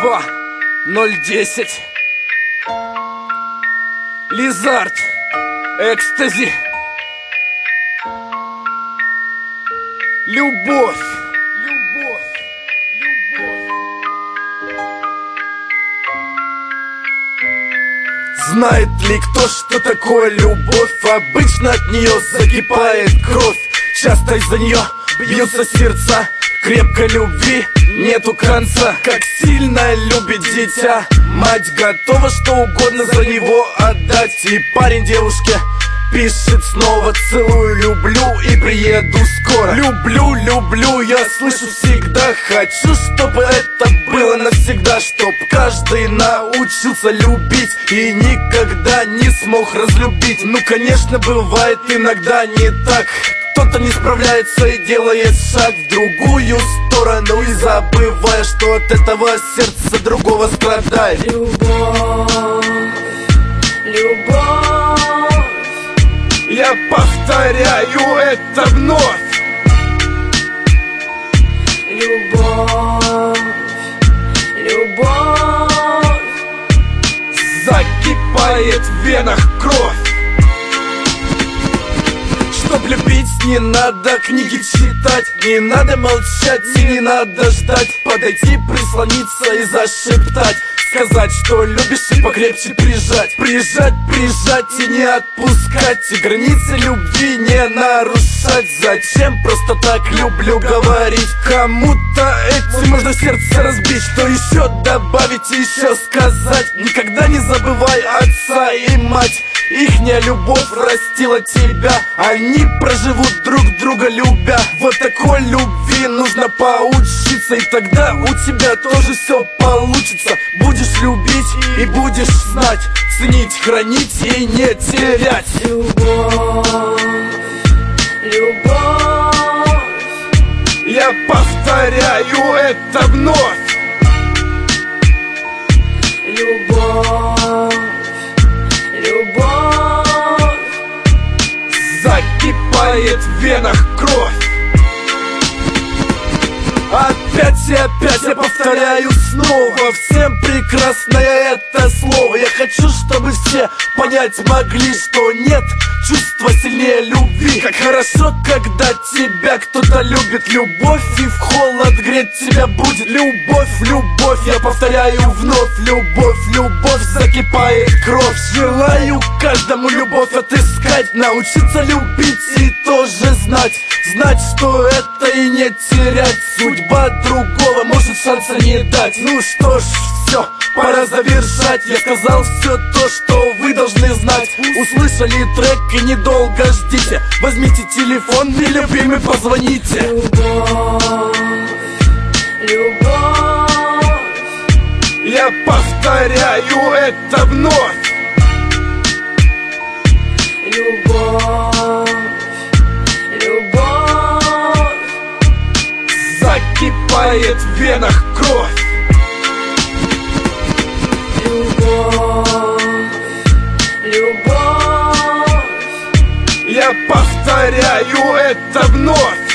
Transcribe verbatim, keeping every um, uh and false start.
два ноль десять. Лизард, экстази. Любовь, любовь, любовь. Знает ли кто, что такое любовь? Обычно от нее закипает кровь. Часто из-за нее бьются сердца. Крепкой любви нету конца. Как сильно любит дитя, мать готова что угодно за него отдать. И парень девушке пишет снова: целую, люблю и приеду скоро. Люблю, люблю, я слышу всегда. Хочу, чтобы это было навсегда. Чтоб каждый научился любить и никогда не смог разлюбить. Ну, конечно, бывает иногда не так. Кто-то не справляется и делает шаг в другую сторону, и забывая, что от этого сердце другого страдает. Любовь, любовь. Я повторяю это вновь. Любовь, любовь. Закипает в венах кровь. Чтоб любить, не надо книги читать, не надо молчать и не надо ждать. Подойти, прислониться и зашептать, сказать, что любишь, и покрепче прижать. Прижать, прижать и не отпускать, и границы любви не нарушать. Зачем просто так люблю говорить? Кому-то этим можно сердце разбить. Что еще добавить и еще сказать? Никогда не забывай отца и мать. Ихняя любовь растила тебя, они проживут друг друга любя. Вот такой любви нужно поучиться, и тогда у тебя тоже все получится. Будешь любить и будешь знать, ценить, хранить и не терять. Любовь, любовь. Я повторяю это вновь. Любовь, любовь. Закипает в венах кровь. Опять и опять я повторяю снова: всем прекрасное это слово. Я хочу, чтобы все понять могли, что нет чувства сильнее любви. Как хорошо, когда тебя кто-то любит. Любовь и в холод греть тебя будет. Любовь, любовь, я повторяю вновь. Любовь, любовь, закипает кровь. Желаю каждому любовь отыскать, научиться любить и тоже знать. Знать, что это и не терять. Судьба другого может шанса не дать. Ну что ж, все, пора завершать. Я сказал все то, что вы должны знать. Услышали трек и недолго ждите. Возьмите телефон и любимый позвоните. Любовь, любовь. Я повторяю это вновь. Любовь, любовь. Закипает в венах кровь. Любовь, любовь. Я повторяю это вновь.